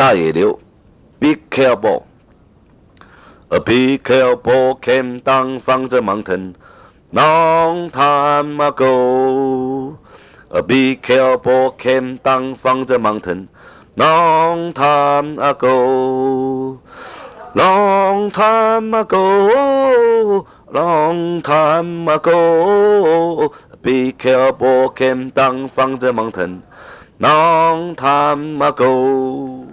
大野流 ，Be careful。Be careful came down from the mountain long time ago. Be careful came down from the mountain long time ago. Long time ago, long time ago. Be careful came down from the mountain long time ago.